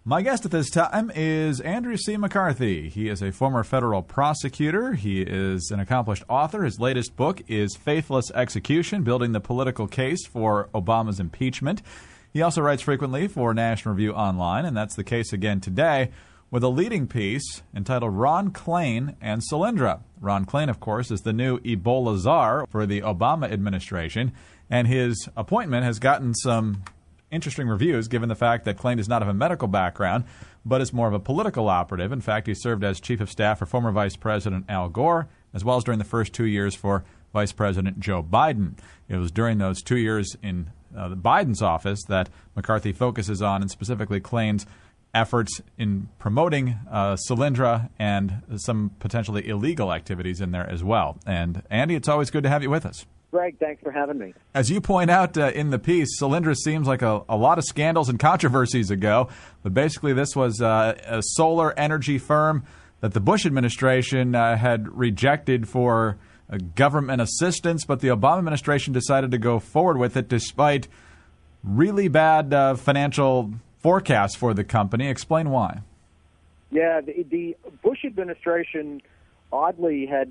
My guest at this time is Andrew C. McCarthy. He is a former federal prosecutor. He is an accomplished author. His latest book is Faithless Execution, Building the Political Case for Obama's Impeachment. He also writes frequently for National Review Online, and that's the case again today with a leading piece entitled Ron Klain and Solyndra. Ron Klain, of course, is the new Ebola czar for the Obama administration, and his appointment has gotten some interesting reviews, given the fact that Klain does not have a medical background, but is more of a political operative. In fact, he served as chief of staff for former Vice President Al Gore, as well as during the first 2 years for Vice President Joe Biden. It was during those 2 years in Biden's office that McCarthy focuses on, and specifically Klain's efforts in promoting Solyndra and some potentially illegal activities in there as well. And Andy, it's always good to have you with us. Greg, thanks for having me. As you point out in the piece, Solyndra seems like a lot of scandals and controversies ago, but basically this was a solar energy firm that the Bush administration had rejected for government assistance, but the Obama administration decided to go forward with it despite really bad financial forecasts for the company. Explain why. Yeah, the Bush administration oddly had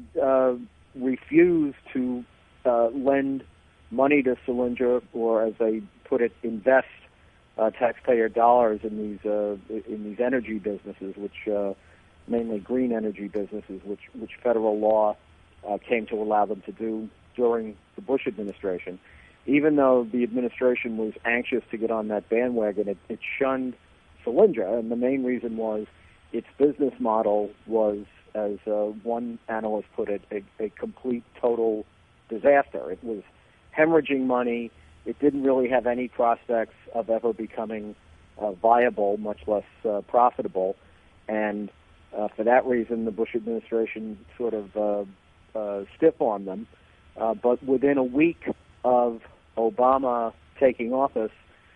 refused to lend money to Solyndra, or as they put it, invest taxpayer dollars in these energy businesses, which mainly green energy businesses, which federal law came to allow them to do during the Bush administration. Even though the administration was anxious to get on that bandwagon, it shunned Solyndra, and the main reason was its business model was, as one analyst put it, a complete, total disaster. It was hemorrhaging money. It didn't really have any prospects of ever becoming viable, much less profitable. And for that reason, the Bush administration sort of stiff-armed them. But within a week of Obama taking office,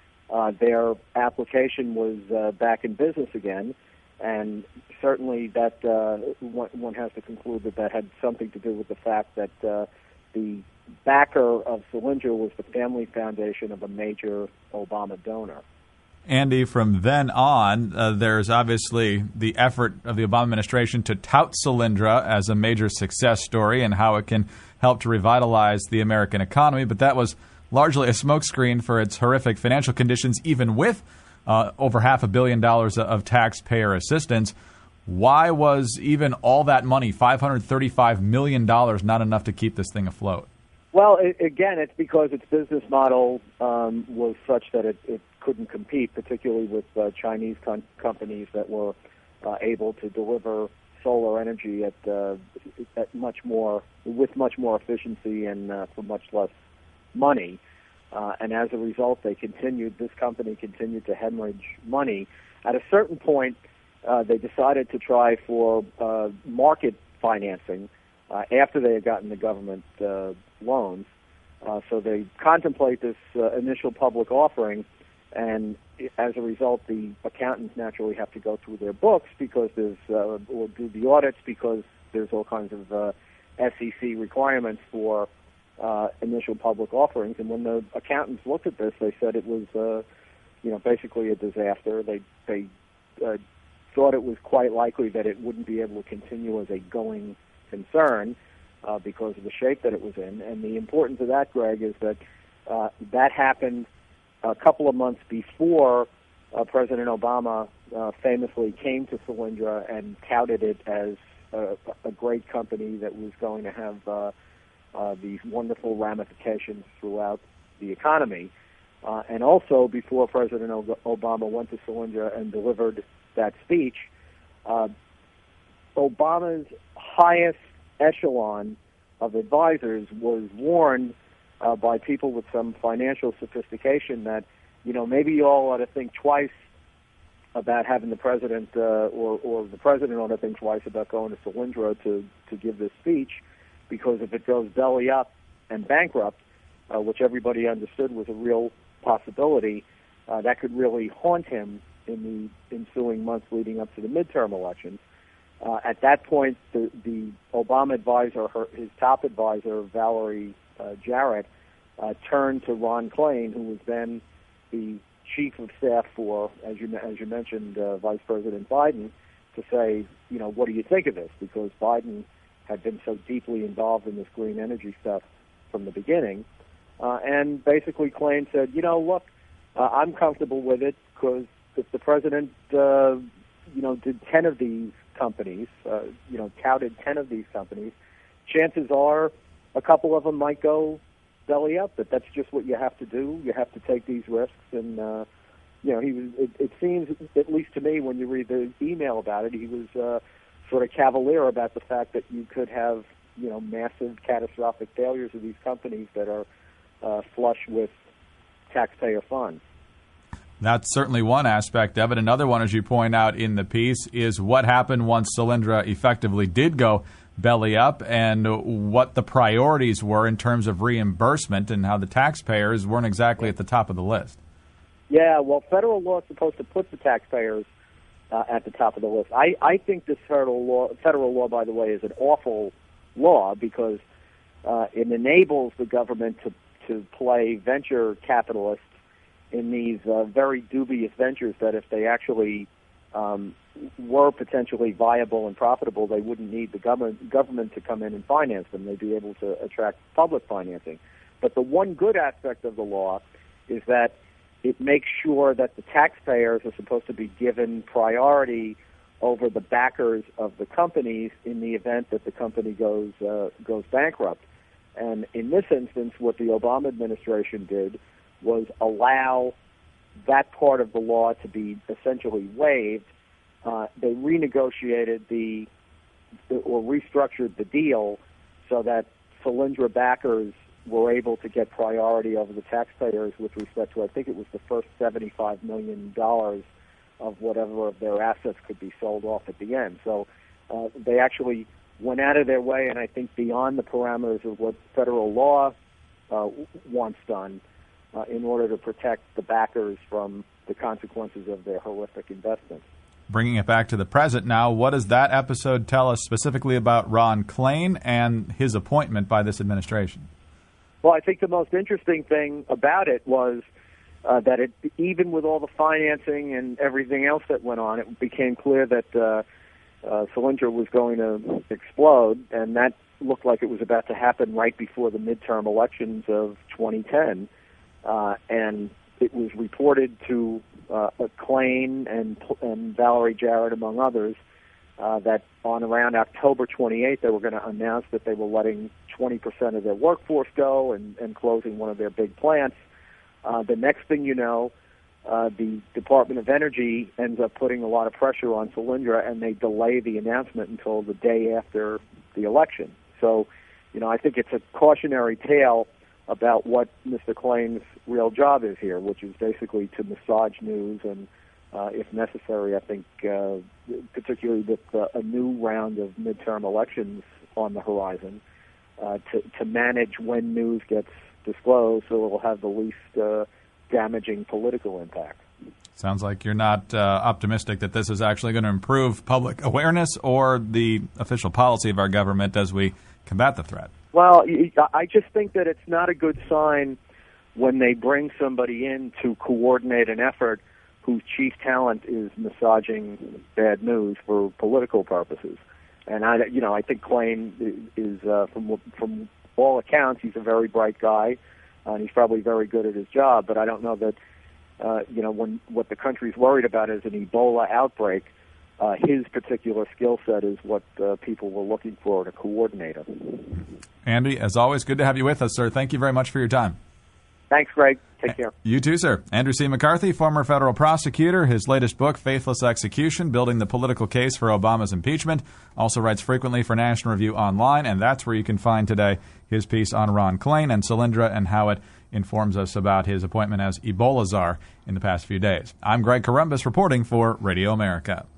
their application was back in business again. And certainly that one has to conclude that had something to do with the fact that the backer of Solyndra was the family foundation of a major Obama donor. Andy, from then on, there's obviously the effort of the Obama administration to tout Solyndra as a major success story and how it can help to revitalize the American economy, but that was largely a smokescreen for its horrific financial conditions, even with over $500 million of taxpayer assistance. Why was even all that money, $535 million, not enough to keep this thing afloat? Well, again, it's because its business model was such that it couldn't compete, particularly with Chinese companies that were able to deliver solar energy at much more efficiency and for much less money. And as a result, this company continued to hemorrhage money. At a certain point, they decided to try for market financing after they had gotten the government loans. So they contemplate this initial public offering, and as a result, the accountants naturally have to go through their books because or do the audits because there's all kinds of SEC requirements for initial public offerings. And when the accountants looked at this, they said it was, basically a disaster. They thought it was quite likely that it wouldn't be able to continue as a going concern because of the shape that it was in. And the importance of that, Greg, is that that happened a couple of months before President Obama famously came to Solyndra and touted it as a great company that was going to have these wonderful ramifications throughout the economy. And also before President Obama went to Solyndra and delivered that speech, Obama's highest echelon of advisors was warned by people with some financial sophistication that, maybe you all ought to think twice about having the president, or the president ought to think twice about going to Solyndra to give this speech, because if it goes belly up and bankrupt, which everybody understood was a real possibility, that could really haunt him in the ensuing months leading up to the midterm elections. At that point, the Obama advisor, his top advisor, Valerie Jarrett, turned to Ron Klain, who was then the chief of staff for, as you mentioned, Vice President Biden, to say, what do you think of this? Because Biden had been so deeply involved in this green energy stuff from the beginning, and basically Klain said, look, I'm comfortable with it because if the president, did 10 of these companies, touted 10 of these companies, chances are a couple of them might go belly up. But that's just what you have to do. You have to take these risks. And it seems, at least to me, when you read the email about it, he was sort of cavalier about the fact that you could have massive catastrophic failures of these companies that are flush with taxpayer funds. That's certainly one aspect of it. Another one, as you point out in the piece, is what happened once Solyndra effectively did go belly up and what the priorities were in terms of reimbursement and how the taxpayers weren't exactly at the top of the list. Yeah, well, federal law is supposed to put the taxpayers at the top of the list. I think this federal law, by the way, is an awful law because it enables the government to play venture capitalists in these very dubious ventures that if they actually were potentially viable and profitable, they wouldn't need the government to come in and finance them. They'd be able to attract public financing. But the one good aspect of the law is that it makes sure that the taxpayers are supposed to be given priority over the backers of the companies in the event that the company goes bankrupt. And in this instance, what the Obama administration did was allow that part of the law to be essentially waived. They renegotiated or restructured the deal so that Solyndra backers were able to get priority over the taxpayers with respect to, I think it was the first $75 million of whatever of their assets could be sold off at the end. So they actually went out of their way, and I think beyond the parameters of what federal law wants done, in order to protect the backers from the consequences of their horrific investments. Bringing it back to the present now, what does that episode tell us specifically about Ron Klain and his appointment by this administration? Well, I think the most interesting thing about it was that even with all the financing and everything else that went on, it became clear that Solyndra was going to explode, and that looked like it was about to happen right before the midterm elections of 2010. And it was reported to Klain and Valerie Jarrett, among others, that on around October 28th, they were going to announce that they were letting 20% of their workforce go and closing one of their big plants. The next thing you know, the Department of Energy ends up putting a lot of pressure on Solyndra, and they delay the announcement until the day after the election. So, I think it's a cautionary tale about what Mr. Klain's real job is here, which is basically to massage news and, if necessary, I think, particularly with a new round of midterm elections on the horizon, to manage when news gets disclosed so it will have the least damaging political impact. Sounds like you're not optimistic that this is actually going to improve public awareness or the official policy of our government as we combat the threat. Well, I just think that it's not a good sign when they bring somebody in to coordinate an effort whose chief talent is massaging bad news for political purposes. And I think Klain is from all accounts, he's a very bright guy, and he's probably very good at his job. But I don't know that when what the country's worried about is an Ebola outbreak. His particular skill set is what people were looking for in a coordinator. Andy, as always, good to have you with us, sir. Thank you very much for your time. Thanks, Greg. Take care. You too, sir. Andrew C. McCarthy, former federal prosecutor. His latest book, Faithless Execution, Building the Political Case for Obama's Impeachment. Also writes frequently for National Review Online, and that's where you can find today his piece on Ron Klain and Solyndra and how it informs us about his appointment as Ebola czar in the past few days. I'm Greg Corombos reporting for Radio America.